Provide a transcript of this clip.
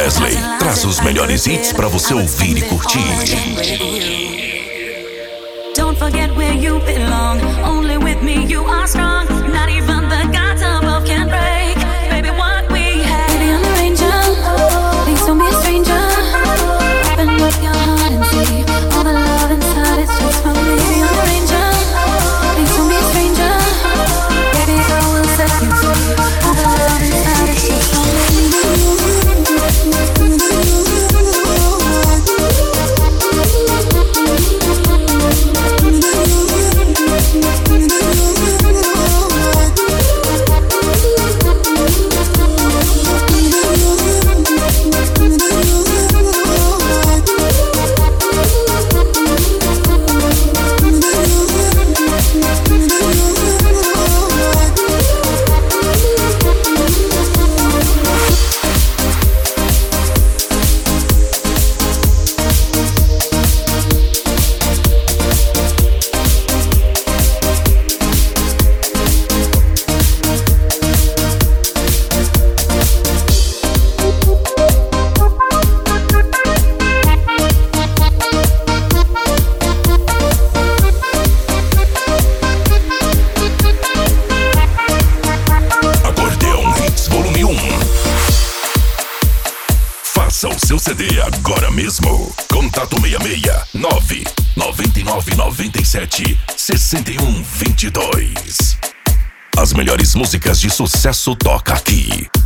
Wesley traz os melhores hits pra você ouvir e curtir. Don't forget where you belong. Only with me you are strong. Not even the gods above can break, baby, what we have. Baby, I'm an angel. Please don't be a stranger. Open up your heart and see all the love inside is just for me. Baby, I'm an angel. Please don't be a stranger. Baby, I will set you free. All the love inside is just for me. Faça o seu CD agora mesmo. Contato 66 999 97 61 22. As melhores músicas de sucesso toca aqui.